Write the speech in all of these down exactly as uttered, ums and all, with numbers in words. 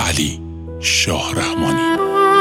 علی شاهرحمانی.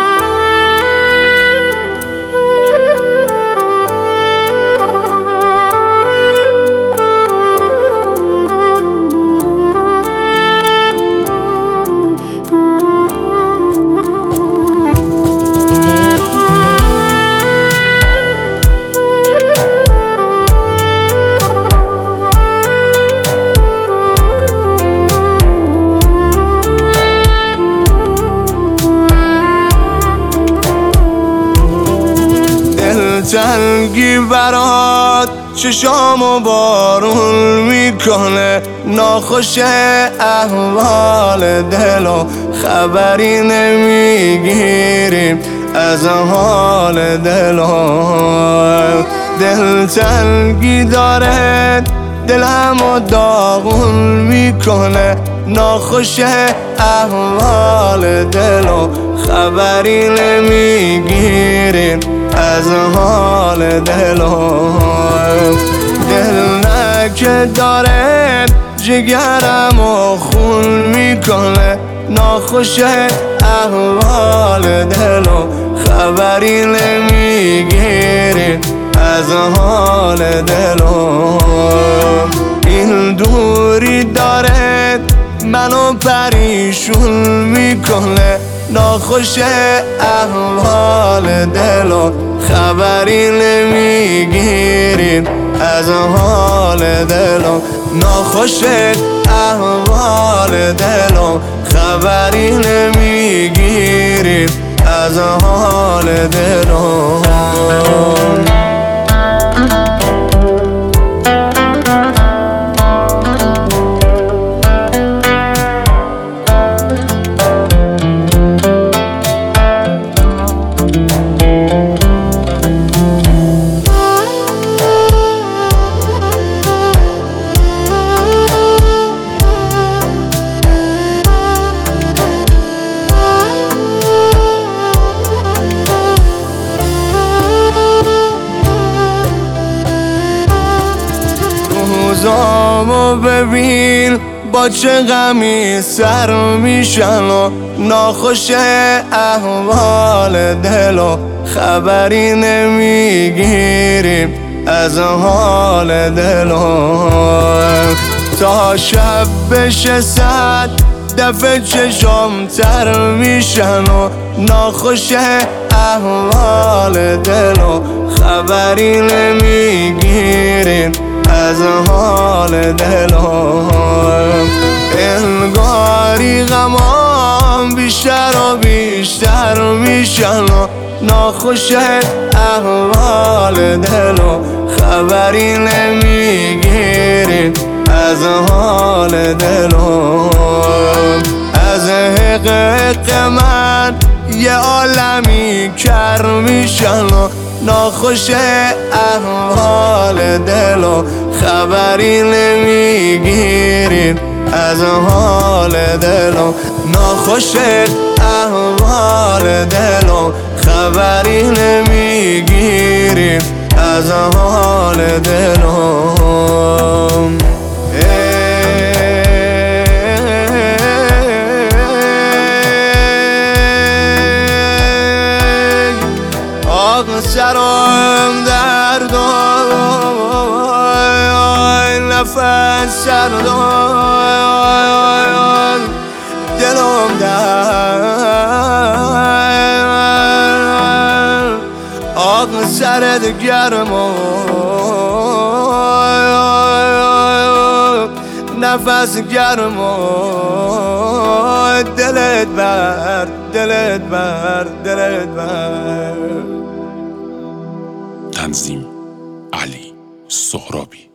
تنگی برات چشامو بارون میکنه، ناخوش احوال دلو خبری نمیگیریم از حال دلو. دل تنگی داره دلمو داغون میکنه، ناخوش احوال دلو خبری نمیگیریم از حال دلو. دل نکه داره جگرمو خون میکنه، ناخوش احوال دلو خبری نمیگیریم از حال دلو. این دوری داره منو پریشون میکنه، ناخوش احوال دلو خبری نمیگیریم از حال دلو. ناخوش احوال دلو خبری نمیگیریم از حال دلو. روزامو ببین با چه غمی سر میشن و ناخوش احوال دلو خبری نمیگیریم از حال دلو. تا شب بشه صد دفعه چشم تر میشن و ناخوش احوال دلو خبری نمیگیریم از حال دلو. انگاری غمام بیشتر و بیشتر میشن و ناخوش احوال دلو خبری نمیگیریم از حال دلو. از حق حق من یه عالمی کر میشن و ناخوش احوال دلو خبری نمیگیریم از حال دلو. ناخوش احوال دلو خبری نمیگیریم از حال دلو. سرم درد و نفس سرد دلم درد آق سرد گرم و نفس گرم و دلت بر دلت بر دلت بر. تنظیم علی سهرابی.